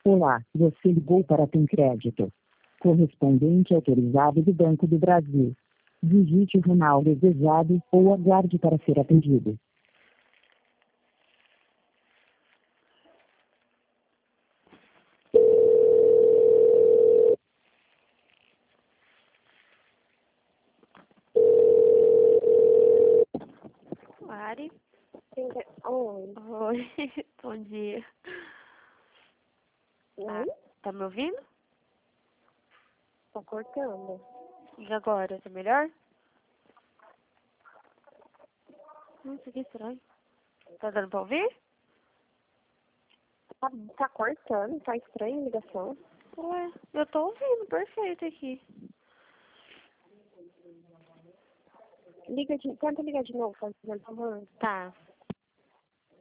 Olá, você ligou para Crédito. Correspondente autorizado do Banco do Brasil. Digite o ramal desejado ou aguarde para ser atendido. Mari? Oi. Oi, bom dia. Oi? Tá me ouvindo? Tá cortando. E agora, tá melhor? Nossa, que estranho. Tá dando pra ouvir? Tá cortando, tá estranha a ligação. Ué, eu tô ouvindo perfeito aqui. Tenta ligar de novo, fazendo favor. Tá.